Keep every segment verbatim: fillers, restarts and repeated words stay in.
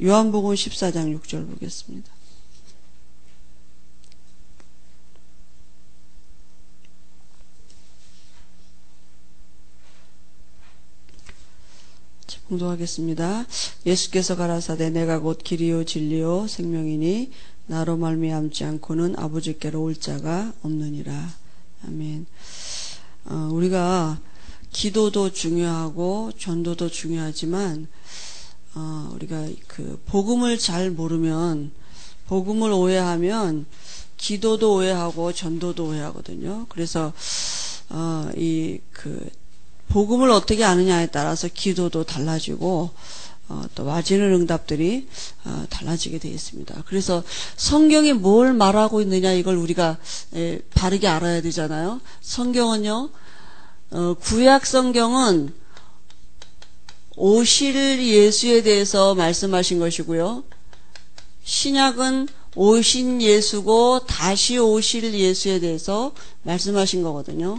요한복음 십사 장 육 절 보겠습니다. 봉독하겠습니다. 예수께서 가라사대 내가 곧 길이요 진리요 생명이니 나로 말미암지 않고는 아버지께로 올 자가 없느니라. 아멘. 어, 우리가 기도도 중요하고 전도도 중요하지만 어, 우리가 그 복음을 잘 모르면, 복음을 오해하면 기도도 오해하고 전도도 오해하거든요. 그래서 어, 이 그 복음을 어떻게 아느냐에 따라서 기도도 달라지고 어, 또 와지는 응답들이 어, 달라지게 되어 있습니다. 그래서 성경이 뭘 말하고 있느냐 이걸 우리가 에, 바르게 알아야 되잖아요. 성경은요, 어, 구약 성경은 오실 예수에 대해서 말씀하신 것이고요, 신약은 오신 예수고 다시 오실 예수에 대해서 말씀하신 거거든요.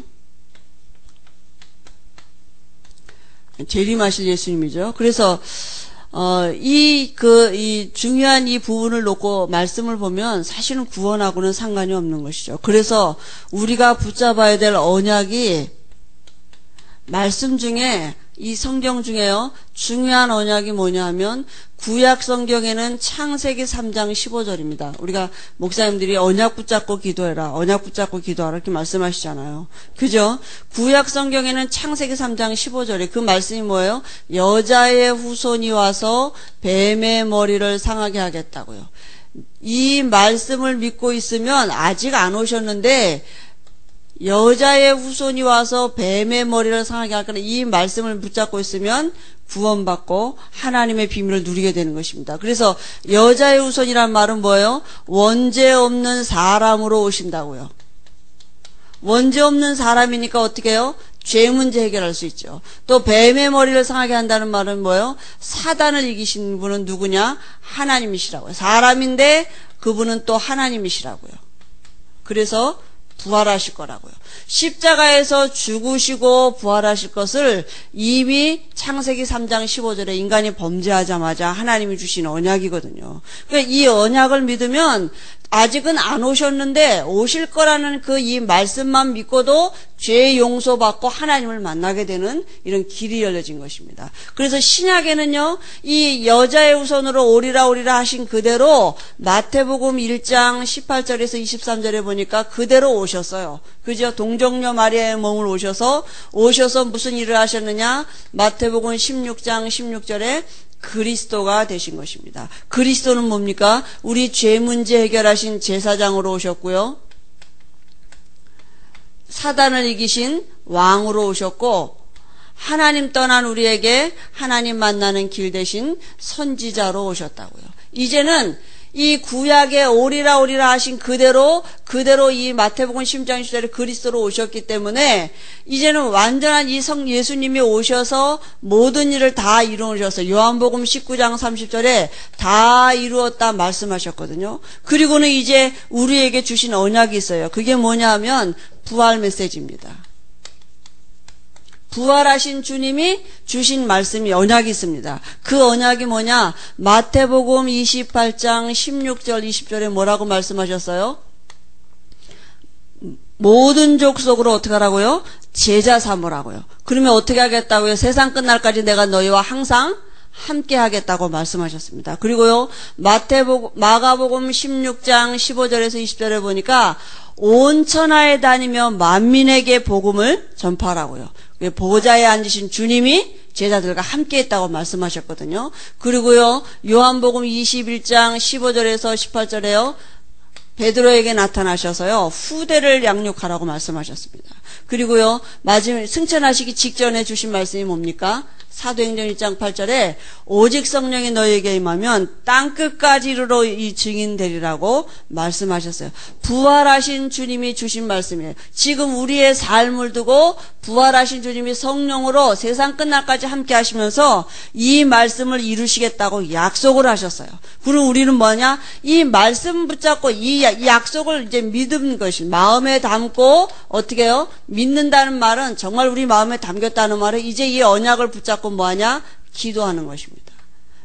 재림하실 예수님이죠. 그래서 어, 이, 그, 이 중요한 이 부분을 놓고 말씀을 보면 사실은 구원하고는 상관이 없는 것이죠. 그래서 우리가 붙잡아야 될 언약이 말씀 중에, 이 성경 중에요, 중요한 언약이 뭐냐 하면 구약 성경에는 창세기 삼 장 십오 절입니다. 우리가 목사님들이 언약 붙잡고 기도해라, 언약 붙잡고 기도하라 이렇게 말씀하시잖아요. 그죠? 구약 성경에는 창세기 삼 장 십오 절에 그 말씀이 뭐예요? 여자의 후손이 와서 뱀의 머리를 상하게 하겠다고요. 이 말씀을 믿고 있으면 아직 안 오셨는데 여자의 후손이 와서 뱀의 머리를 상하게 할 거는 이 말씀을 붙잡고 있으면 구원받고 하나님의 비밀을 누리게 되는 것입니다. 그래서 여자의 후손이란 말은 뭐예요? 원죄 없는 사람으로 오신다고요. 원죄 없는 사람이니까 어떻게 해요? 죄 문제 해결할 수 있죠. 또 뱀의 머리를 상하게 한다는 말은 뭐예요? 사단을 이기신 분은 누구냐? 하나님이시라고요. 사람인데 그분은 또 하나님이시라고요. 그래서 부활하실 거라고요. 십자가에서 죽으시고 부활하실 것을 이미 창세기 삼 장 십오 절에 인간이 범죄하자마자 하나님이 주신 언약이거든요. 그러니까 이 언약을 믿으면 아직은 안 오셨는데 오실 거라는 그 이 말씀만 믿고도 죄 용서받고 하나님을 만나게 되는 이런 길이 열려진 것입니다. 그래서 신약에는요, 이 여자의 후손으로 오리라 오리라 하신 그대로 마태복음 일 장 십팔 절에서 이십삼 절에 보니까 그대로 오셨어요. 그죠? 동정녀 마리아의 몸을 오셔서 오셔서 무슨 일을 하셨느냐? 마태복음 십육 장 십육 절에 그리스도가 되신 것입니다. 그리스도는 뭡니까? 우리 죄 문제 해결하신 제사장으로 오셨고요, 사단을 이기신 왕으로 오셨고, 하나님 떠난 우리에게 하나님 만나는 길 대신 선지자로 오셨다고요. 이제는 이 구약에 오리라 오리라 하신 그대로 그대로 이 마태복음 십 장 십 절에 그리스도로 오셨기 때문에 이제는 완전한 이 성 예수님이 오셔서 모든 일을 다 이루셨어요. 요한복음 십구 장 삼십 절에 다 이루었다 말씀하셨거든요. 그리고는 이제 우리에게 주신 언약이 있어요. 그게 뭐냐 하면 부활 메시지입니다. 부활하신 주님이 주신 말씀이 언약이 있습니다. 그 언약이 뭐냐? 마태복음 이십팔 장 십육 절 이십 절에 뭐라고 말씀하셨어요? 모든 족속으로 어떻게 하라고요? 제자 삼으라고요. 그러면 어떻게 하겠다고요? 세상 끝날까지 내가 너희와 항상 함께 하겠다고 말씀하셨습니다. 그리고요, 마태복음, 마가복음 십육 장 십오 절에서 이십 절에 보니까 온 천하에 다니며 만민에게 복음을 전파하라고요. 보좌에 앉으신 주님이 제자들과 함께 했다고 말씀하셨거든요. 그리고요, 요한복음 이십일 장 십오 절에서 십팔 절에요, 베드로에게 나타나셔서요, 후대를 양육하라고 말씀하셨습니다. 그리고요, 마지막 승천하시기 직전에 주신 말씀이 뭡니까? 사도행전 일 장 팔 절에 오직 성령이 너희에게 임하면 땅끝까지 이르러 이 증인 되리라고 말씀하셨어요. 부활하신 주님이 주신 말씀이에요. 지금 우리의 삶을 두고 부활하신 주님이 성령으로 세상 끝날까지 함께 하시면서 이 말씀을 이루시겠다고 약속을 하셨어요. 그럼 우리는 뭐냐? 이 말씀 붙잡고 이 약속을 이제 믿은 것이 마음에 담고 어떻게 해요? 믿는다는 말은 정말 우리 마음에 담겼다는 말은 이제 이 언약을 붙잡고 뭐하냐? 기도하는 것입니다.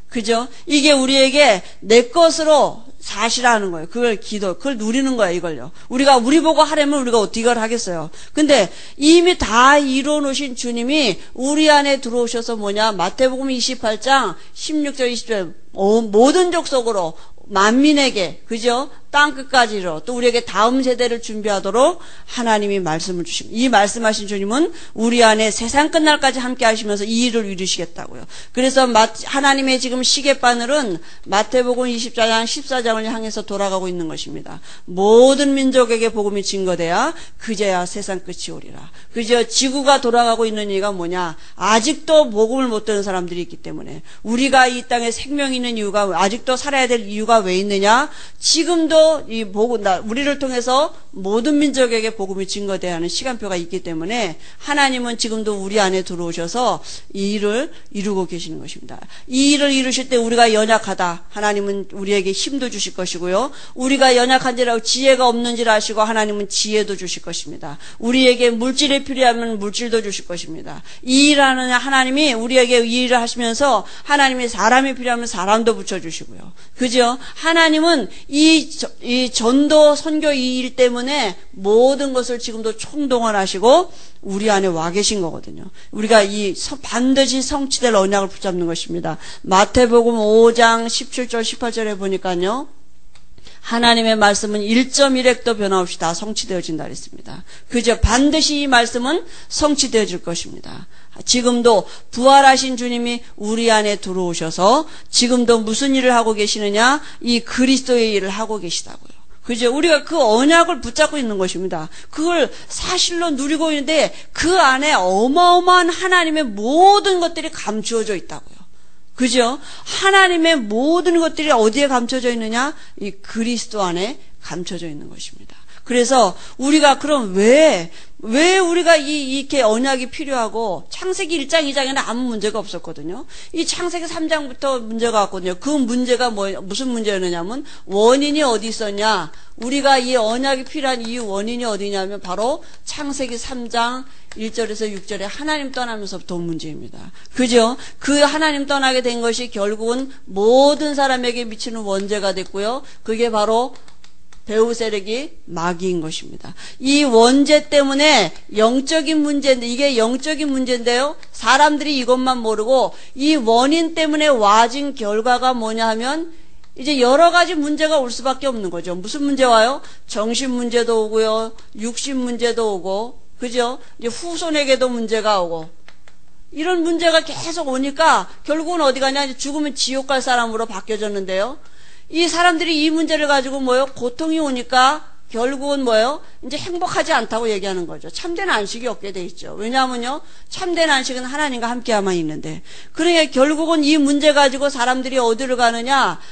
그죠? 이게 우리에게 내 것으로 사실하는 거예요. 그걸 기도, 그걸 누리는 거예요, 이걸요. 우리가, 우리 보고 하려면 우리가 어떻게 이걸 하겠어요? 근데 이미 다 이루어 놓으신 주님이 우리 안에 들어오셔서 뭐냐? 마태복음 이십팔 장 십육 절 이십 절 모든 족속으로 만민에게, 그죠? 땅끝까지로 또 우리에게 다음 세대를 준비하도록 하나님이 말씀을 주십니다. 이 말씀하신 주님은 우리 안에 세상 끝날까지 함께 하시면서 이 일을 이루시겠다고요. 그래서 하나님의 지금 시계바늘은 마태복음 이십사 장 십사 장을 향해서 돌아가고 있는 것입니다. 모든 민족에게 복음이 증거돼야 그제야 세상 끝이 오리라. 그저 지구가 돌아가고 있는 이유가 뭐냐? 아직도 복음을 못 듣는 사람들이 있기 때문에 우리가 이 땅에 생명이 있는 이유가, 아직도 살아야 될 이유가 왜 있느냐? 지금도 이 복음, 우리를 통해서 모든 민족에게 복음이 증거돼야 하는 시간표가 있기 때문에 하나님은 지금도 우리 안에 들어오셔서 이 일을 이루고 계시는 것입니다. 이 일을 이루실 때 우리가 연약하다, 하나님은 우리에게 힘도 주실 것이고요. 우리가 연약한지라고 지혜가 없는지를 아시고 하나님은 지혜도 주실 것입니다. 우리에게 물질이 필요하면 물질도 주실 것입니다. 이 일하는 하나님이 우리에게 이 일을 하시면서 하나님이 사람이 필요하면 사람도 붙여주시고요. 그죠? 하나님은 이, 이 전도 선교 이 일 때문에 모든 것을 지금도 총동원하시고 우리 안에 와 계신 거거든요. 우리가 이 반드시 성취될 언약을 붙잡는 것입니다. 마태복음 오 장 십칠 절 십팔 절에 보니까요, 하나님의 말씀은 일 점 일 획도 변함없이 다 성취되어진다 그랬습니다. 그저 반드시 이 말씀은 성취되어질 것입니다. 지금도 부활하신 주님이 우리 안에 들어오셔서 지금도 무슨 일을 하고 계시느냐? 이 그리스도의 일을 하고 계시다고요. 그죠? 우리가 그 언약을 붙잡고 있는 것입니다. 그걸 사실로 누리고 있는데 그 안에 어마어마한 하나님의 모든 것들이 감추어져 있다고요. 그죠? 하나님의 모든 것들이 어디에 감춰져 있느냐? 이 그리스도 안에 감춰져 있는 것입니다. 그래서 우리가 그럼 왜, 왜 우리가 이, 이렇게 언약이 필요하고, 창세기 일 장 이 장에는 아무 문제가 없었거든요. 이 창세기 삼 장부터 문제가 왔거든요. 그 문제가 뭐, 무슨 문제였느냐면, 원인이 어디 있었냐? 우리가 이 언약이 필요한 이 원인이 어디냐면, 바로 창세기 삼 장 일 절에서 육 절에 하나님 떠나면서부터 온 문제입니다. 그죠? 그 하나님 떠나게 된 것이 결국은 모든 사람에게 미치는 원죄가 됐고요. 그게 바로 배후 세력이 마귀인 것입니다. 이 원죄 때문에 영적인 문제인데, 이게 영적인 문제인데요, 사람들이 이것만 모르고 이 원인 때문에 와진 결과가 뭐냐 하면 이제 여러 가지 문제가 올 수밖에 없는 거죠. 무슨 문제 와요? 정신 문제도 오고요, 육신 문제도 오고, 그죠? 이제 후손에게도 문제가 오고, 이런 문제가 계속 오니까 결국은 어디 가냐? 이제 죽으면 지옥 갈 사람으로 바뀌어졌는데요. 이 사람들이 이 문제를 가지고 뭐요? 고통이 오니까 결국은 뭐요? 이제 행복하지 않다고 얘기하는 거죠. 참된 안식이 없게 돼 있죠. 왜냐하면요, 참된 안식은 하나님과 함께야만 있는데. 그러니까 결국은 이 문제 가지고 사람들이 어디로 가느냐?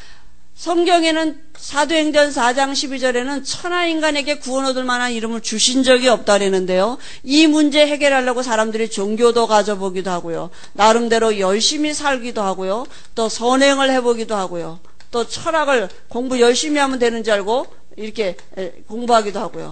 성경에는 사도행전 사 장 십이 절에는 천하인간에게 구원 얻을 만한 이름을 주신 적이 없다라는데요. 이 문제 해결하려고 사람들이 종교도 가져보기도 하고요, 나름대로 열심히 살기도 하고요, 또 선행을 해보기도 하고요, 또 철학을 공부 열심히 하면 되는 줄 알고 이렇게 공부하기도 하고요.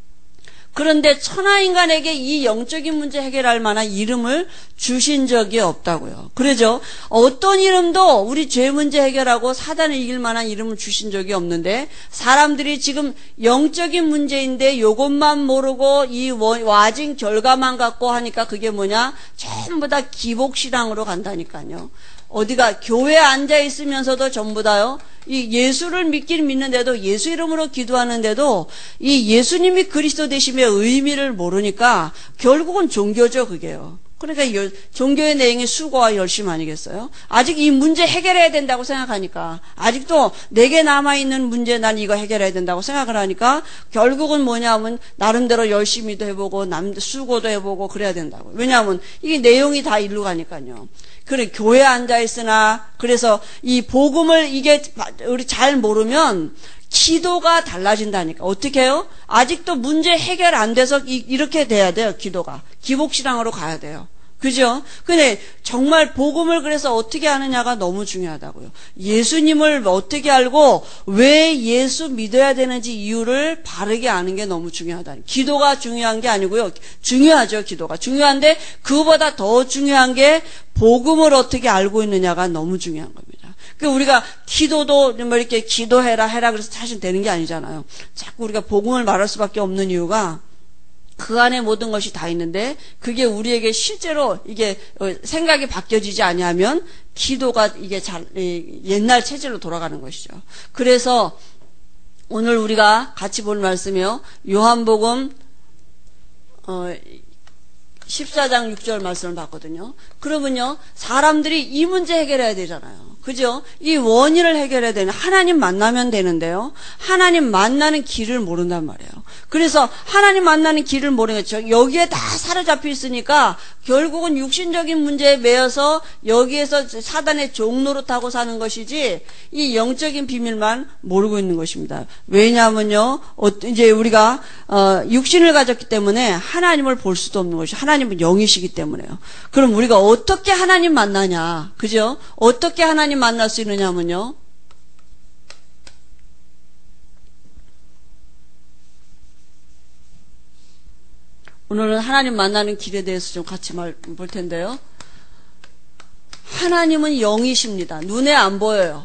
그런데 천하인간에게 이 영적인 문제 해결할 만한 이름을 주신 적이 없다고요. 그러죠? 어떤 이름도 우리 죄 문제 해결하고 사단을 이길 만한 이름을 주신 적이 없는데, 사람들이 지금 영적인 문제인데 요것만 모르고 이 와진 결과만 갖고 하니까 그게 뭐냐? 전부 다 기복신앙으로 간다니까요. 어디가 교회에 앉아 있으면서도 전부 다요, 이 예수를 믿긴 믿는데도, 예수 이름으로 기도하는데도 이 예수님이 그리스도 되심의 의미를 모르니까 결국은 종교죠, 그게요. 그러니까 종교의 내용이 수고와 열심 아니겠어요? 아직 이 문제 해결해야 된다고 생각하니까, 아직도 내게 남아있는 문제 난 이거 해결해야 된다고 생각을 하니까 결국은 뭐냐 하면 나름대로 열심히도 해보고 남 수고도 해보고 그래야 된다고. 왜냐하면 이게 내용이 다 일로 가니까요. 그래, 교회에 앉아있으나, 그래서 이 복음을 이게 우리 잘 모르면 기도가 달라진다니까. 어떻게 해요? 아직도 문제 해결 안 돼서 이, 이렇게 돼야 돼요, 기도가. 기복신앙으로 가야 돼요. 그죠? 근데 정말 복음을 그래서 어떻게 하느냐가 너무 중요하다고요. 예수님을 어떻게 알고 왜 예수 믿어야 되는지 이유를 바르게 아는 게 너무 중요하다. 기도가 중요한 게 아니고요. 중요하죠, 기도가. 중요한데 그거보다 더 중요한 게 복음을 어떻게 알고 있느냐가 너무 중요한 겁니다. 그 우리가 기도도 뭐 이렇게 기도해라 해라 그래서 사실 되는 게 아니잖아요. 자꾸 우리가 복음을 말할 수밖에 없는 이유가 그 안에 모든 것이 다 있는데 그게 우리에게 실제로 이게 생각이 바뀌어지지 아니하면 기도가 이게 잘 옛날 체질로 돌아가는 것이죠. 그래서 오늘 우리가 같이 볼 말씀이요. 요한복음 어 십사 장 육 절 말씀을 봤거든요. 그러면요, 사람들이 이 문제 해결해야 되잖아요. 그죠? 이 원인을 해결해야 되는, 하나님 만나면 되는데요. 하나님 만나는 길을 모른단 말이에요. 그래서 하나님 만나는 길을 모르는 거죠. 여기에 다 사로잡혀 있으니까 결국은 육신적인 문제에 매여서 여기에서 사단의 종로로 타고 사는 것이지 이 영적인 비밀만 모르고 있는 것입니다. 왜냐하면요, 이제 우리가 어, 육신을 가졌기 때문에 하나님을 볼 수도 없는 것이, 하나님은 영이시기 때문에요. 그럼 우리가 어떻게 하나님 만나냐, 그죠? 어떻게 하나님 만날 수 있느냐면요, 오늘은 하나님 만나는 길에 대해서 좀 같이 말 볼 텐데요. 하나님은 영이십니다. 눈에 안 보여요.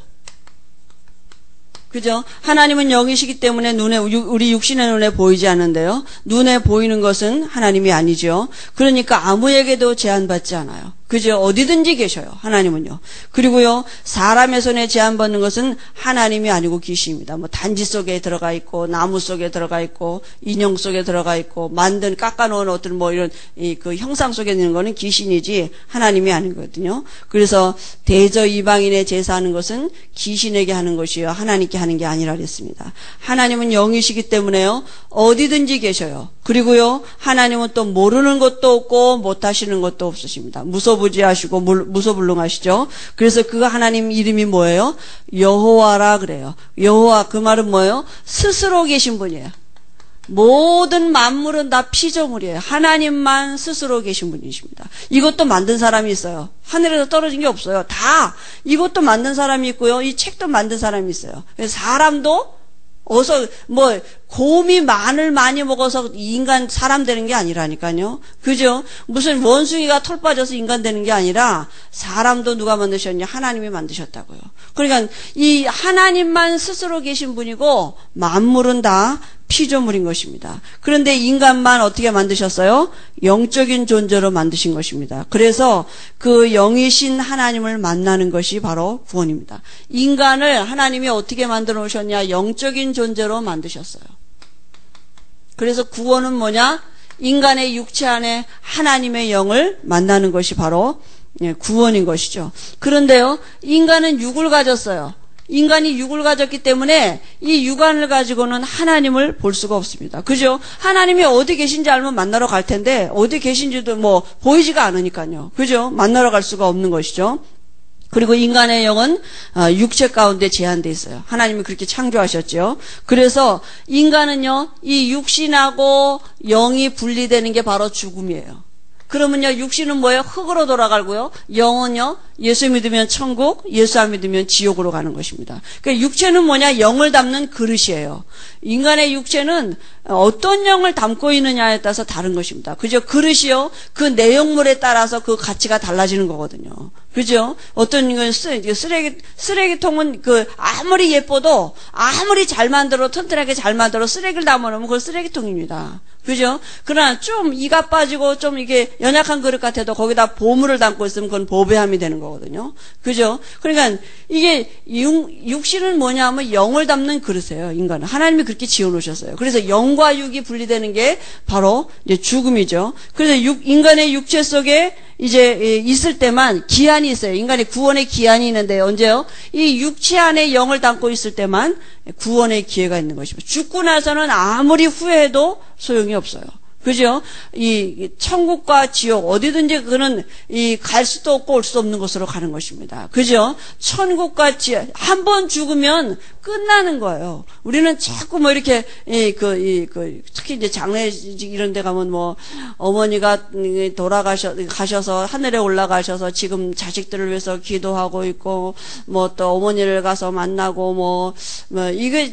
그죠? 하나님은 영이시기 때문에 눈에, 우리 육신의 눈에 보이지 않는데요. 눈에 보이는 것은 하나님이 아니죠. 그러니까 아무에게도 제한받지 않아요. 그죠? 어디든지 계셔요. 하나님은요. 그리고요, 사람의 손에 제한받는 것은 하나님이 아니고 귀신입니다. 뭐 단지 속에 들어가 있고, 나무 속에 들어가 있고, 인형 속에 들어가 있고, 만든 깎아놓은 어떤 뭐 이런 이 그 형상 속에 있는 거는 귀신이지 하나님이 아니거든요. 그래서 대저 이방인의 제사하는 것은 귀신에게 하는 것이요, 하나님께 하는 게 아니라 그랬습니다. 하나님은 영이시기 때문에요, 어디든지 계셔요. 그리고요, 하나님은 또 모르는 것도 없고 못하시는 것도 없으십니다. 무소부지하시고 무소불능하시죠. 그래서 그 하나님 이름이 뭐예요? 여호와라 그래요. 여호와, 그 말은 뭐예요? 스스로 계신 분이에요. 모든 만물은 다 피조물이에요. 하나님만 스스로 계신 분이십니다. 이것도 만든 사람이 있어요. 하늘에서 떨어진 게 없어요. 다 이것도 만든 사람이 있고요, 이 책도 만든 사람이 있어요. 사람도 어서 뭐 곰이 마늘 많이 먹어서 인간 사람 되는 게 아니라니까요. 그죠? 무슨 원숭이가 털 빠져서 인간 되는 게 아니라 사람도 누가 만드셨냐? 하나님이 만드셨다고요. 그러니까 이 하나님만 스스로 계신 분이고 만물은 다 피조물인 것입니다. 그런데 인간만 어떻게 만드셨어요? 영적인 존재로 만드신 것입니다. 그래서 그 영이신 하나님을 만나는 것이 바로 구원입니다. 인간을 하나님이 어떻게 만들어 놓으셨냐? 영적인 존재로 만드셨어요. 그래서 구원은 뭐냐? 인간의 육체 안에 하나님의 영을 만나는 것이 바로 구원인 것이죠. 그런데요, 인간은 육을 가졌어요. 인간이 육을 가졌기 때문에 이 육안을 가지고는 하나님을 볼 수가 없습니다. 그죠? 하나님이 어디 계신지 알면 만나러 갈 텐데 어디 계신지도 뭐 보이지가 않으니까요. 그죠? 만나러 갈 수가 없는 것이죠. 그리고 인간의 영은 육체 가운데 제한되어 있어요. 하나님이 그렇게 창조하셨죠. 그래서 인간은요, 이 육신하고 영이 분리되는 게 바로 죽음이에요. 그러면요, 육신은 뭐예요? 흙으로 돌아가고요. 영은요, 예수 믿으면 천국, 예수 안 믿으면 지옥으로 가는 것입니다. 그러니까 육체는 뭐냐? 영을 담는 그릇이에요. 인간의 육체는 어떤 영을 담고 있느냐에 따라서 다른 것입니다. 그죠? 그릇이요, 그 내용물에 따라서 그 가치가 달라지는 거거든요. 그죠? 어떤 이건 쓰레기, 쓰레기통은 그 아무리 예뻐도 아무리 잘 만들어, 튼튼하게 잘 만들어 쓰레기를 담아놓으면 그건 쓰레기통입니다. 그죠? 그러나 좀 이가 빠지고 좀 이게 연약한 그릇 같아도 거기다 보물을 담고 있으면 그건 보배함이 되는 거거든요. 그죠? 그러니까 이게 육, 육신은 뭐냐 하면 영을 담는 그릇이에요, 인간은. 하나님이 그렇게 지어놓으셨어요. 그래서 영과 육이 분리되는 게 바로 이제 죽음이죠. 그래서 육, 인간의 육체 속에 이제 있을 때만 기한이 있어요. 인간의 구원의 기한이 있는데 언제요? 이 육체 안에 영을 담고 있을 때만 구원의 기회가 있는 것입니다. 죽고 나서는 아무리 후회해도 소용이 없어요. 그죠? 이 천국과 지옥 어디든지 그는 이 갈 수도 없고 올 수 없는 곳으로 가는 것입니다. 그죠? 천국과 지옥 한 번 죽으면 끝나는 거예요. 우리는 자꾸 뭐 이렇게 이그 이 그 특히 이제 장례식 이런 데 가면 뭐 어머니가 돌아가셔 가셔서 하늘에 올라가셔서 지금 자식들을 위해서 기도하고 있고 뭐 또 어머니를 가서 만나고 뭐 뭐 이게 다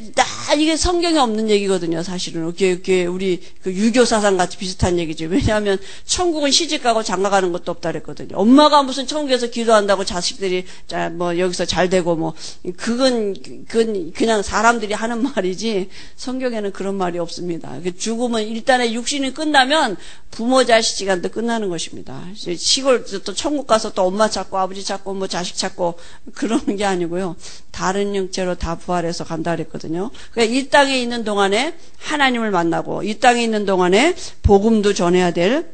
다 이게 성경에 없는 얘기거든요, 사실은. 이게, 이게 우리 그 유교 사상 같이 비슷한 얘기죠. 왜냐하면 천국은 시집가고 장가가는 것도 없다 그랬거든요. 엄마가 무슨 천국에서 기도한다고 자식들이 자, 뭐 여기서 잘 되고 뭐 그건 그건 그냥 사람들이 하는 말이지 성경에는 그런 말이 없습니다. 죽음은 일단의 육신이 끝나면 부모 자식 시간도 끝나는 것입니다. 시골 또 천국 가서 또 엄마 찾고 아버지 찾고 뭐 자식 찾고 그러는 게 아니고요. 다른 형체로 다 부활해서 간다 그랬거든요. 그러니까 이 땅에 있는 동안에 하나님을 만나고 이 땅에 있는 동안에 복음도 전해야 될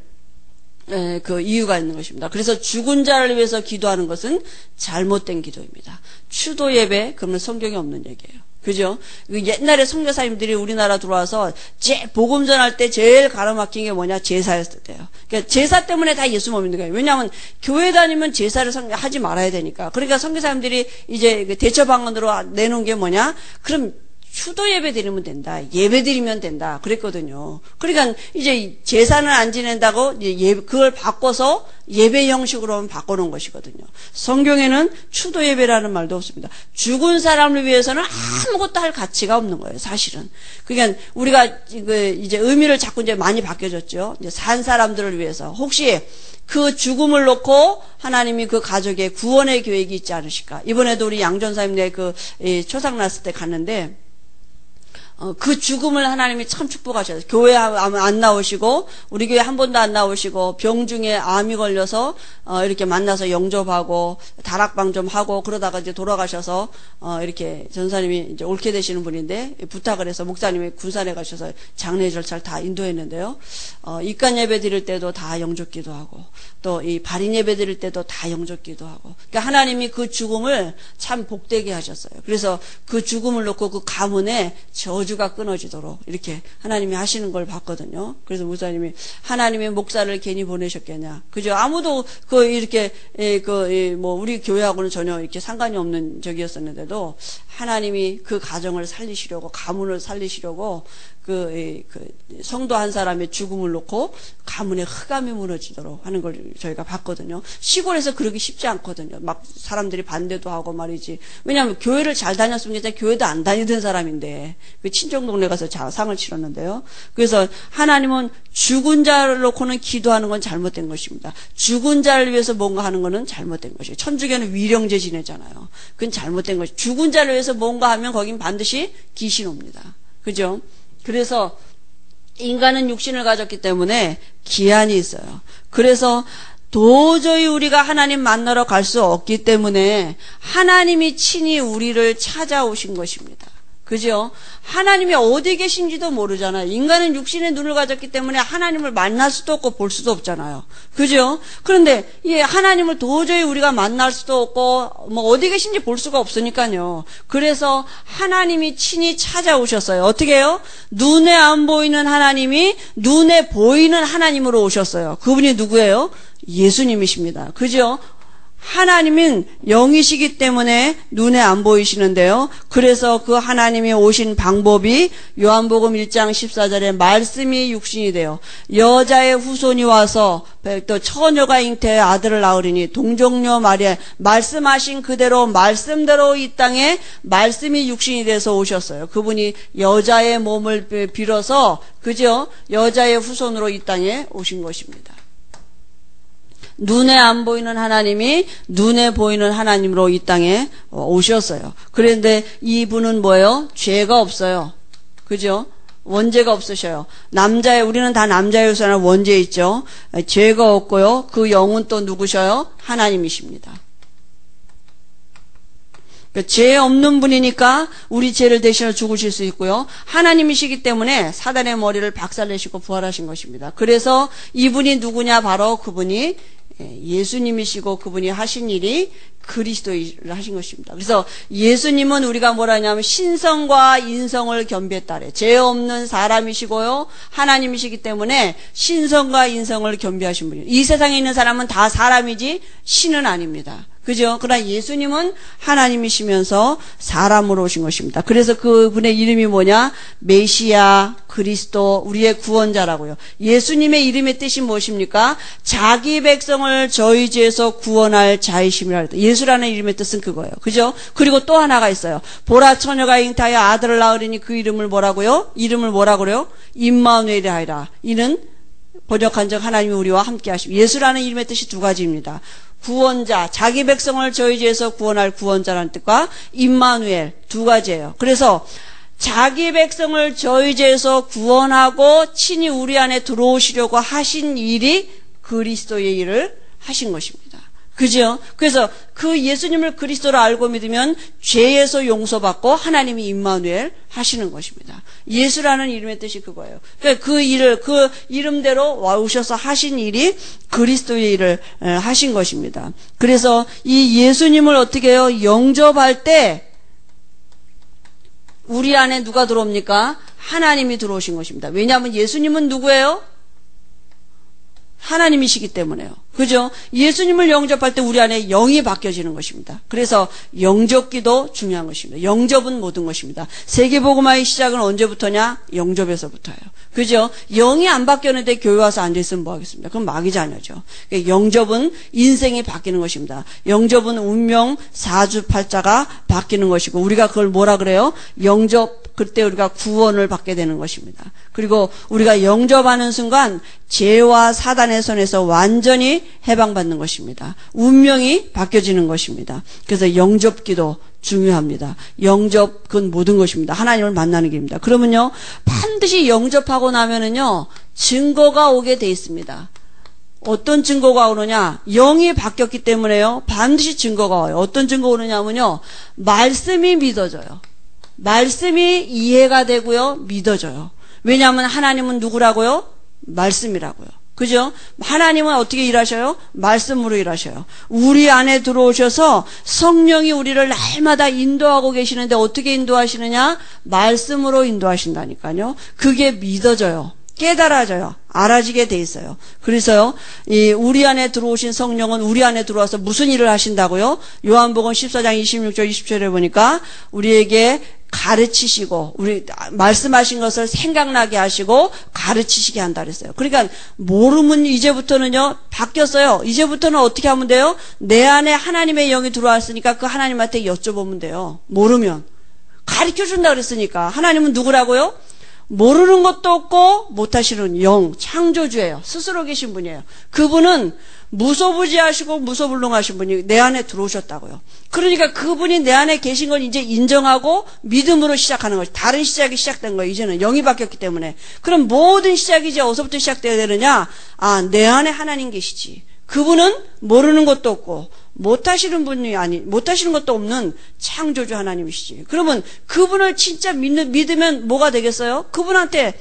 에, 그 이유가 있는 것입니다. 그래서 죽은 자를 위해서 기도하는 것은 잘못된 기도입니다. 추도 예배, 그러면 성경에 없는 얘기예요. 그죠? 옛날에 선교사님들이 우리나라 들어와서 제 복음 전할 때 제일 가로막힌 게 뭐냐? 제사였을 때요. 그러니까 제사 때문에 다 예수 믿는 거예요. 왜냐하면 교회 다니면 제사를 하지 말아야 되니까. 그러니까 선교사님들이 이제 대처 방안으로 내놓은 게 뭐냐? 그럼 추도 예배 드리면 된다. 예배 드리면 된다. 그랬거든요. 그러니까 이제 제사는 안 지낸다고 예, 그걸 바꿔서 예배 형식으로 바꿔놓은 것이거든요. 성경에는 추도 예배라는 말도 없습니다. 죽은 사람을 위해서는 아무것도 할 가치가 없는 거예요, 사실은. 그러니까 우리가 이제 의미를 자꾸 이제 많이 바뀌어졌죠. 이제 산 사람들을 위해서. 혹시 그 죽음을 놓고 하나님이 그 가족의 구원의 계획이 있지 않으실까? 이번에도 우리 양전사님네 그 초상 났을 때 갔는데 어, 그 죽음을 하나님이 참 축복하셨어요. 교회 안 나오시고 우리 교회 한 번도 안 나오시고 병 중에 암이 걸려서 어, 이렇게 만나서 영접하고 다락방 좀 하고 그러다가 이제 돌아가셔서 어, 이렇게 전사님이 이제 옳게 되시는 분인데 부탁을 해서 목사님이 군산에 가셔서 장례 절차를 다 인도했는데요. 어, 입간 예배 드릴 때도 다 영접기도 하고 또 이 발인 예배 드릴 때도 다 영접기도 하고. 그러니까 하나님이 그 죽음을 참 복되게 하셨어요. 그래서 그 죽음을 놓고 그 가문에 저주가 끊어지도록 이렇게 하나님이 하시는 걸 봤거든요. 그래서 목사님이 하나님의 목사를 괜히 보내셨겠냐. 그죠? 아무도 그 이렇게 그 뭐 우리 교회하고는 전혀 이렇게 상관이 없는 적이었었는데도 하나님이 그 가정을 살리시려고 가문을 살리시려고 그, 그 성도 한 사람의 죽음을 놓고 가문의 흑암이 무너지도록 하는 걸 저희가 봤거든요. 시골에서 그러기 쉽지 않거든요. 막 사람들이 반대도 하고 말이지. 왜냐하면 교회를 잘 다녔으면 괜찮아. 교회도 안 다니던 사람인데 그 친정 동네 가서 상을 치렀는데요. 그래서 하나님은 죽은 자를 놓고는 기도하는 건 잘못된 것입니다. 죽은 자를 위해서 뭔가 하는 거는 잘못된 것이에요. 천주교는 위령제 지내잖아요. 그건 잘못된 것이에요. 죽은 자를 위해서 뭔가 하면 거긴 반드시 귀신 옵니다. 그죠? 그래서 인간은 육신을 가졌기 때문에 기한이 있어요. 그래서 도저히 우리가 하나님 만나러 갈 수 없기 때문에 하나님이 친히 우리를 찾아오신 것입니다. 그죠? 하나님이 어디 계신지도 모르잖아요. 인간은 육신의 눈을 가졌기 때문에 하나님을 만날 수도 없고 볼 수도 없잖아요. 그죠? 그런데 이 하나님을 도저히 우리가 만날 수도 없고 뭐 어디 계신지 볼 수가 없으니까요. 그래서 하나님이 친히 찾아오셨어요. 어떻게 해요? 눈에 안 보이는 하나님이 눈에 보이는 하나님으로 오셨어요. 그분이 누구예요? 예수님이십니다. 그죠? 하나님은 영이시기 때문에 눈에 안 보이시는데요. 그래서 그 하나님이 오신 방법이 요한복음 일 장 십사 절에 말씀이 육신이 되어 여자의 후손이 와서 또 처녀가 잉태해 아들을 낳으리니 동정녀 마리아 말씀하신 그대로 말씀대로 이 땅에 말씀이 육신이 돼서 오셨어요. 그분이 여자의 몸을 빌어서 그죠? 여자의 후손으로 이 땅에 오신 것입니다. 눈에 안 보이는 하나님이 눈에 보이는 하나님으로 이 땅에 오셨어요. 그런데 이분은 뭐예요? 죄가 없어요. 그죠? 원죄가 없으셔요. 남자의, 우리는 다 남자의 유산은 원죄 있죠. 죄가 없고요. 그 영은 또 누구셔요? 하나님이십니다. 죄 없는 분이니까 우리 죄를 대신해 죽으실 수 있고요. 하나님이시기 때문에 사단의 머리를 박살내시고 부활하신 것입니다. 그래서 이분이 누구냐? 바로 그분이 예수님이시고 그분이 하신 일이 그리스도를 하신 것입니다. 그래서 예수님은 우리가 뭐라 하냐면 신성과 인성을 겸비했다 그래요. 죄 없는 사람이시고요. 하나님이시기 때문에 신성과 인성을 겸비하신 분이에요. 이 세상에 있는 사람은 다 사람이지 신은 아닙니다. 그죠? 그러나 예수님은 하나님이시면서 사람으로 오신 것입니다. 그래서 그분의 이름이 뭐냐? 메시아, 그리스도, 우리의 구원자라고요. 예수님의 이름의 뜻이 무엇입니까? 자기 백성을 저희 죄에서 구원할 자이심이라 했다. 예수라는 이름의 뜻은 그거예요. 그죠? 그리고 또 하나가 있어요. 보라 처녀가 잉타하여 아들을 낳으리니 그 이름을 뭐라고요? 이름을 뭐라고요? 임마누엘이라 하리라. 이는 번역한 적 하나님이 우리와 함께 하시고, 예수라는 이름의 뜻이 두 가지입니다. 구원자, 자기 백성을 저희 죄에서 구원할 구원자라는 뜻과 임마누엘, 두 가지예요. 그래서 자기 백성을 저희 죄에서 구원하고 친히 우리 안에 들어오시려고 하신 일이 그리스도의 일을 하신 것입니다. 그죠? 그래서 그 예수님을 그리스도로 알고 믿으면 죄에서 용서받고 하나님이 임마누엘 하시는 것입니다. 예수라는 이름의 뜻이 그거예요. 그러니까 그 일을, 그 이름대로 와오셔서 하신 일이 그리스도의 일을 하신 것입니다. 그래서 이 예수님을 어떻게 해요? 영접할 때 우리 안에 누가 들어옵니까? 하나님이 들어오신 것입니다. 왜냐하면 예수님은 누구예요? 하나님이시기 때문에요. 그죠? 예수님을 영접할 때 우리 안에 영이 바뀌어지는 것입니다. 그래서 영접기도 중요한 것입니다. 영접은 모든 것입니다. 세계복음화의 시작은 언제부터냐? 영접에서부터예요. 그죠? 영이 안 바뀌었는데 교회 와서 앉아있으면 뭐 하겠습니까? 그럼 마귀 자녀죠. 그러니까 영접은 인생이 바뀌는 것입니다. 영접은 운명 사주팔자가 바뀌는 것이고, 우리가 그걸 뭐라 그래요? 영접, 그때 우리가 구원을 받게 되는 것입니다. 그리고 우리가 영접하는 순간 죄와 사단의 손에서 완전히 해방받는 것입니다. 운명이 바뀌어지는 것입니다. 그래서 영접기도 중요합니다. 영접, 그건 모든 것입니다. 하나님을 만나는 길입니다. 그러면요, 반드시 영접하고 나면은요, 증거가 오게 돼 있습니다. 어떤 증거가 오느냐? 영이 바뀌었기 때문에요, 반드시 증거가 와요. 어떤 증거 오느냐면요, 말씀이 믿어져요. 말씀이 이해가 되고요, 믿어져요. 왜냐하면 하나님은 누구라고요? 말씀이라고요. 그죠? 하나님은 어떻게 일하셔요? 말씀으로 일하셔요. 우리 안에 들어오셔서 성령이 우리를 날마다 인도하고 계시는데 어떻게 인도하시느냐? 말씀으로 인도하신다니까요. 그게 믿어져요. 깨달아져요. 알아지게 돼 있어요. 그래서요, 이 우리 안에 들어오신 성령은 우리 안에 들어와서 무슨 일을 하신다고요? 요한복음 십사 장 이십육 절 이십 절에 보니까 우리에게 가르치시고, 우리 말씀하신 것을 생각나게 하시고 가르치시게 한다 그랬어요. 그러니까 모르면 이제부터는요 바뀌었어요. 이제부터는 어떻게 하면 돼요? 내 안에 하나님의 영이 들어왔으니까 그 하나님한테 여쭤보면 돼요. 모르면 가르쳐준다 그랬으니까. 하나님은 누구라고요? 모르는 것도 없고 못하시는 영, 창조주예요. 스스로 계신 분이에요. 그분은 무소부지하시고 무소불능하신 분이 내 안에 들어오셨다고요. 그러니까 그분이 내 안에 계신 걸 이제 인정하고 믿음으로 시작하는 거죠. 다른 시작이 시작된 거예요. 이제는 영이 바뀌었기 때문에. 그럼 모든 시작이 이제 어디서부터 시작돼야 되느냐? 아, 내 안에 하나님 계시지. 그분은 모르는 것도 없고 못하시는 분이 아니, 못하시는 것도 없는 창조주 하나님이시지. 그러면 그분을 진짜 믿는, 믿으면 뭐가 되겠어요? 그분한테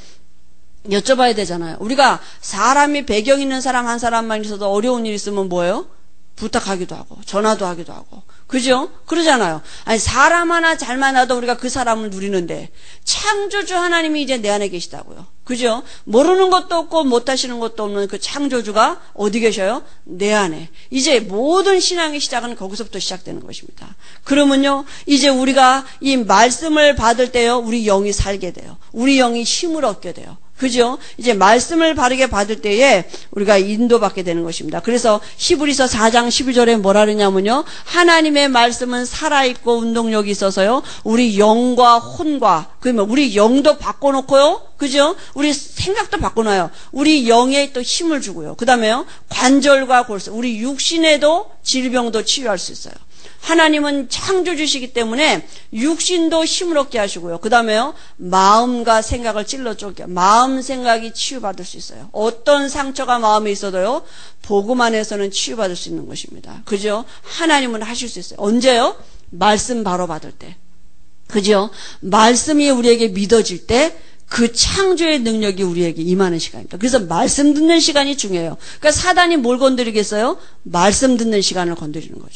여쭤봐야 되잖아요. 우리가 사람이 배경 있는 사람 한 사람만 있어도 어려운 일 있으면 뭐예요? 부탁하기도 하고 전화도 하기도 하고, 그죠? 그러잖아요. 아니, 사람 하나 잘 만나도 우리가 그 사람을 누리는데 창조주 하나님이 이제 내 안에 계시다고요. 그죠? 모르는 것도 없고 못하시는 것도 없는 그 창조주가 어디 계셔요? 내 안에. 이제 모든 신앙의 시작은 거기서부터 시작되는 것입니다. 그러면요, 이제 우리가 이 말씀을 받을 때요, 우리 영이 살게 돼요. 우리 영이 힘을 얻게 돼요. 그죠? 이제 말씀을 바르게 받을 때에 우리가 인도받게 되는 것입니다. 그래서 히브리서 사 장 십일 절에 뭐라 그러냐면요, 하나님의 말씀은 살아있고 운동력이 있어서요, 우리 영과 혼과, 그러면 우리 영도 바꿔놓고요, 그죠? 우리 생각도 바꿔놔요. 우리 영에 또 힘을 주고요. 그 다음에요, 관절과 골수, 우리 육신에도 질병도 치유할 수 있어요. 하나님은 창조주시기 때문에 육신도 힘을 얻게 하시고요. 그 다음에요, 마음과 생각을 찔러 쪼개, 마음 생각이 치유받을 수 있어요. 어떤 상처가 마음에 있어도요, 복음 안에서는 치유받을 수 있는 것입니다. 그죠? 하나님은 하실 수 있어요. 언제요? 말씀 바로 받을 때. 그죠? 말씀이 우리에게 믿어질 때 그 창조의 능력이 우리에게 임하는 시간입니다. 그래서 말씀 듣는 시간이 중요해요. 그러니까 사단이 뭘 건드리겠어요? 말씀 듣는 시간을 건드리는 거죠.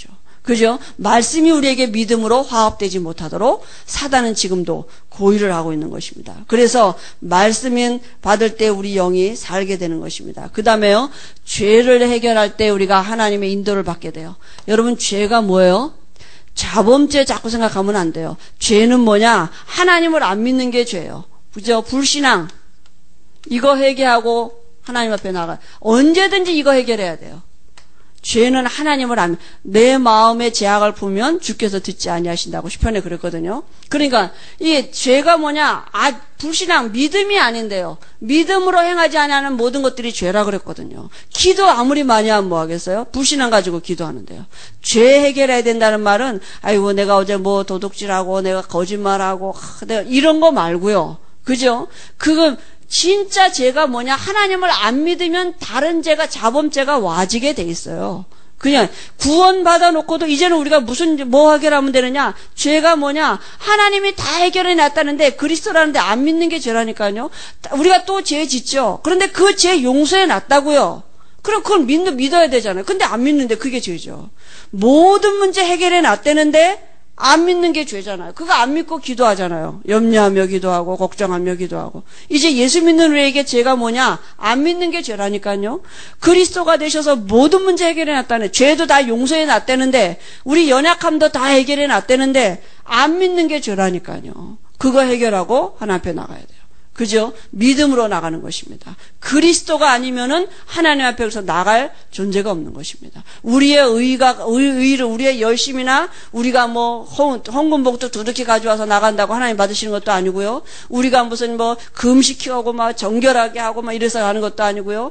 그죠? 말씀이 우리에게 믿음으로 화합되지 못하도록 사단은 지금도 고의를 하고 있는 것입니다. 그래서 말씀인 받을 때 우리 영이 살게 되는 것입니다. 그 다음에요, 죄를 해결할 때 우리가 하나님의 인도를 받게 돼요. 여러분, 죄가 뭐예요? 자범죄 자꾸 생각하면 안 돼요. 죄는 뭐냐? 하나님을 안 믿는 게 죄예요. 그죠? 불신앙. 이거 해결하고 하나님 앞에 나가. 언제든지 이거 해결해야 돼요. 죄는 하나님을 안, 내 마음의 제약을 보면 주께서 듣지 아니하신다고 시편에 그랬거든요. 그러니까 이 죄가 뭐냐? 아, 불신앙, 믿음이 아닌데요. 믿음으로 행하지 아니하는 모든 것들이 죄라 그랬거든요. 기도 아무리 많이 하면 뭐 하겠어요? 불신앙 가지고 기도하는데요. 죄 해결해야 된다는 말은 아이고 내가 어제 뭐 도둑질하고 내가 거짓말하고 하, 내가 이런 거 말고요. 그죠? 그건 진짜 죄가 뭐냐? 하나님을 안 믿으면 다른 죄가 자범죄가 와지게 돼 있어요. 그냥 구원 받아놓고도 이제는 우리가 무슨 뭐 해결하면 되느냐? 죄가 뭐냐? 하나님이 다 해결해 놨다는데 그리스도라는데 안 믿는 게 죄라니까요. 우리가 또 죄 짓죠. 그런데 그 죄 용서해 놨다고요. 그럼 그걸 믿, 믿어야 되잖아요. 근데 안 믿는데 그게 죄죠. 모든 문제 해결해 놨다는데 안 믿는 게 죄잖아요. 그거 안 믿고 기도하잖아요. 염려하며 기도하고 걱정하며 기도하고. 이제 예수 믿는 우리에게 죄가 뭐냐? 안 믿는 게 죄라니까요. 그리스도가 되셔서 모든 문제 해결해 놨다네. 죄도 다 용서해 놨다는데 우리 연약함도 다 해결해 놨다는데 안 믿는 게 죄라니까요. 그거 해결하고 하나님 앞에 나가야 돼요. 그죠? 믿음으로 나가는 것입니다. 그리스도가 아니면은 하나님 앞에서 나갈 존재가 없는 것입니다. 우리의 의가, 의, 의를, 우리의 열심이나 우리가 뭐, 헌, 헌금복도 두둑히 가져와서 나간다고 하나님 받으시는 것도 아니고요. 우리가 무슨 뭐, 금식하고 막 정결하게 하고 막 이래서 하는 것도 아니고요.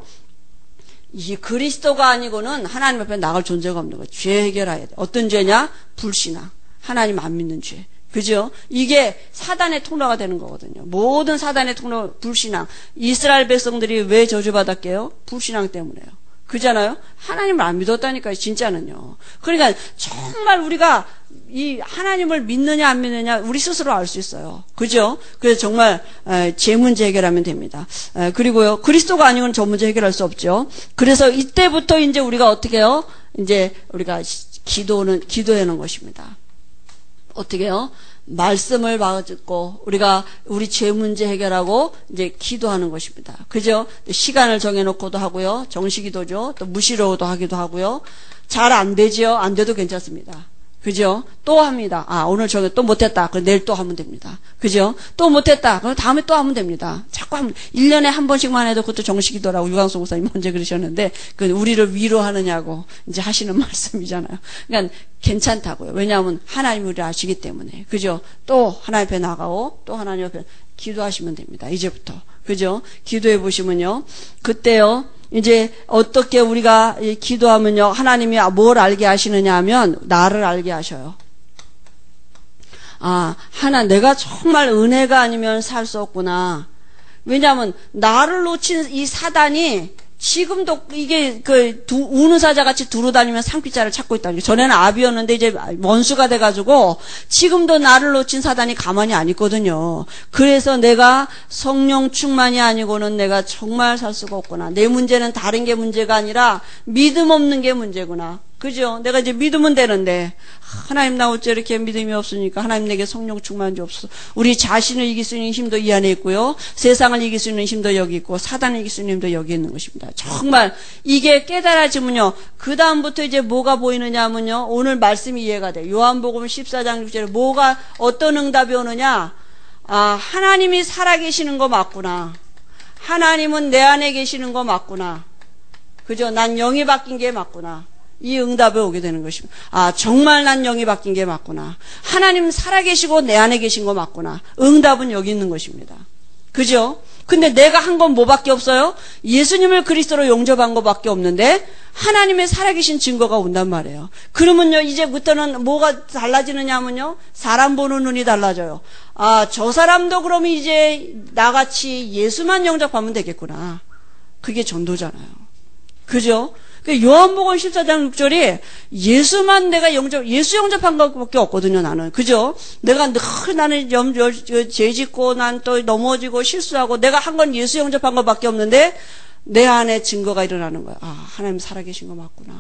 이 그리스도가 아니고는 하나님 앞에 나갈 존재가 없는 거예요. 죄 해결해야 돼. 어떤 죄냐? 불신앙. 하나님 안 믿는 죄. 그죠? 이게 사단의 통로가 되는 거거든요. 모든 사단의 통로, 불신앙. 이스라엘 백성들이 왜 저주받았게요? 불신앙 때문에요. 그잖아요? 하나님을 안 믿었다니까요, 진짜는요. 그러니까 정말 우리가 이 하나님을 믿느냐 안 믿느냐 우리 스스로 알 수 있어요. 그죠? 그래서 정말 제 문제 해결하면 됩니다. 그리고요, 그리스도가 아니면 저 문제 해결할 수 없죠. 그래서 이때부터 이제 우리가 어떻게 해요? 이제 우리가 기도는, 기도하는 것입니다. 어떻게 해요? 말씀을 받고 우리가 우리 죄 문제 해결하고 이제 기도하는 것입니다. 그죠? 시간을 정해놓고도 하고요. 정시기도죠. 또 무시로도 하기도 하고요. 잘 안 되지요? 안 돼도 괜찮습니다. 그죠? 또 합니다. 아, 오늘 저기 또 못했다. 그럼 내일 또 하면 됩니다. 그죠? 또 못했다. 그럼 다음에 또 하면 됩니다. 자꾸 하면, 일 년에 한 번씩만 해도 그것도 정식이더라고. 유광수 목사님 언제 그러셨는데, 그 우리를 위로하느냐고 이제 하시는 말씀이잖아요. 그러니까 괜찮다고요. 왜냐하면 하나님이 우리를 아시기 때문에. 그죠? 또 하나님 앞에 나가고, 또 하나님 앞에 기도하시면 됩니다. 이제부터. 그죠? 기도해 보시면요. 그때요. 이제 어떻게 우리가 기도하면요, 하나님이 뭘 알게 하시느냐 하면 나를 알게 하셔요. 아, 하나 내가 정말 은혜가 아니면 살 수 없구나. 왜냐하면 나를 놓친 이 사단이 지금도 이게 그 두, 우는 사자 같이 두루다니면 상피자를 찾고 있다는 게, 전에는 아비였는데 이제 원수가 돼가지고 지금도 나를 놓친 사단이 가만히 안 있거든요. 그래서 내가 성령 충만이 아니고는 내가 정말 살 수가 없구나. 내 문제는 다른 게 문제가 아니라 믿음 없는 게 문제구나. 그죠? 내가 이제 믿으면 되는데 하나님 나 어째 이렇게 믿음이 없으니까 하나님 내게 성령 충만 주옵소서. 우리 자신을 이길 수 있는 힘도 이 안에 있고요. 세상을 이길 수 있는 힘도 여기 있고 사단을 이길 수 있는 힘도 여기 있는 것입니다. 정말 이게 깨달아지면요. 그 다음부터 이제 뭐가 보이느냐 하면요. 오늘 말씀이 이해가 돼요. 요한복음 십사 장 육 절에 뭐가 어떤 응답이 오느냐. 아, 하나님이 살아계시는 거 맞구나. 하나님은 내 안에 계시는 거 맞구나. 그죠? 난 영이 바뀐 게 맞구나. 이 응답에 오게 되는 것입니다. 아, 정말 난 영이 바뀐 게 맞구나. 하나님 살아계시고 내 안에 계신 거 맞구나. 응답은 여기 있는 것입니다. 그죠? 근데 내가 한 건 뭐밖에 없어요? 예수님을 그리스도로 용접한 것밖에 없는데 하나님의 살아계신 증거가 온단 말이에요. 그러면요, 이제부터는 뭐가 달라지느냐 하면요, 사람 보는 눈이 달라져요. 아, 저 사람도 그럼 이제 나같이 예수만 영접하면 되겠구나. 그게 전도잖아요. 그죠? 요한복음 십사 장 육 절이 예수만 내가 영접, 예수 영접한 것밖에 없거든요, 나는. 그죠? 내가 늘 나는 염, 죄 짓고 난 또 넘어지고 실수하고 내가 한 건 예수 영접한 것밖에 없는데 내 안에 증거가 일어나는 거야. 아, 하나님 살아계신 거 맞구나.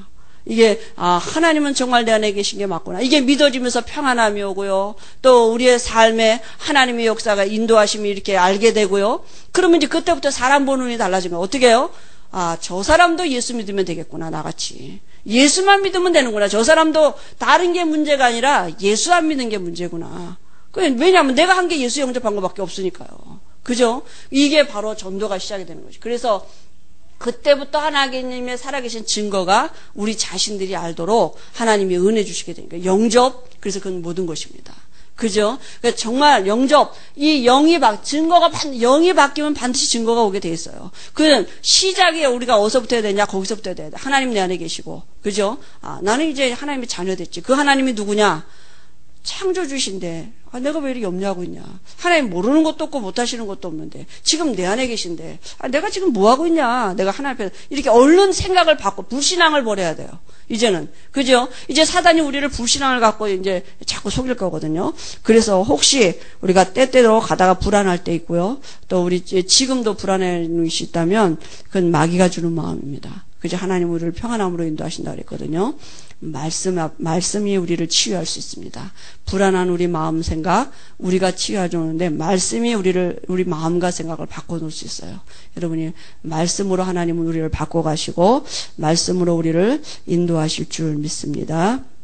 이게 아 하나님은 정말 내 안에 계신 게 맞구나. 이게 믿어지면서 평안함이 오고요. 또 우리의 삶에 하나님의 역사가 인도하심이 이렇게 알게 되고요. 그러면 이제 그때부터 사람 보는 눈이 달라지면 어떻게 해요? 아, 저 사람도 예수 믿으면 되겠구나, 나같이. 예수만 믿으면 되는구나. 저 사람도 다른 게 문제가 아니라 예수 안 믿는 게 문제구나. 왜냐하면 내가 한 게 예수 영접한 것밖에 없으니까요. 그죠? 이게 바로 전도가 시작이 되는 거죠. 그래서 그때부터 하나님의 살아계신 증거가 우리 자신들이 알도록 하나님이 은혜 주시게 되니까 영접, 그래서 그건 모든 것입니다. 그죠? 그러니까 정말 영접, 이 영이 바, 증거가, 영이 바뀌면 반드시 증거가 오게 돼 있어요. 그는 시작이 우리가 어디서부터 해야 되냐? 거기서부터 해야 돼. 하나님 내 안에 계시고. 그죠? 아, 나는 이제 하나님의 자녀 됐지. 그 하나님이 누구냐? 창조주신데, 아, 내가 왜 이렇게 염려하고 있냐? 하나님 모르는 것도 없고 못하시는 것도 없는데, 지금 내 안에 계신데, 아, 내가 지금 뭐하고 있냐? 내가 하나님 앞에, 이렇게 얼른 생각을 바꿔, 불신앙을 버려야 돼요. 이제는. 그죠? 이제 사단이 우리를 불신앙을 갖고 이제 자꾸 속일 거거든요. 그래서 혹시 우리가 때때로 가다가 불안할 때 있고요. 또 우리 지금도 불안할 수 있다면, 그건 마귀가 주는 마음입니다. 그죠? 하나님 우리를 평안함으로 인도하신다 그랬거든요. 말씀, 말씀이 우리를 치유할 수 있습니다. 불안한 우리 마음 생각, 우리가 치유해주는데, 말씀이 우리를, 우리 마음과 생각을 바꿔놓을 수 있어요. 여러분이 말씀으로 하나님은 우리를 바꿔가시고, 말씀으로 우리를 인도하실 줄 믿습니다.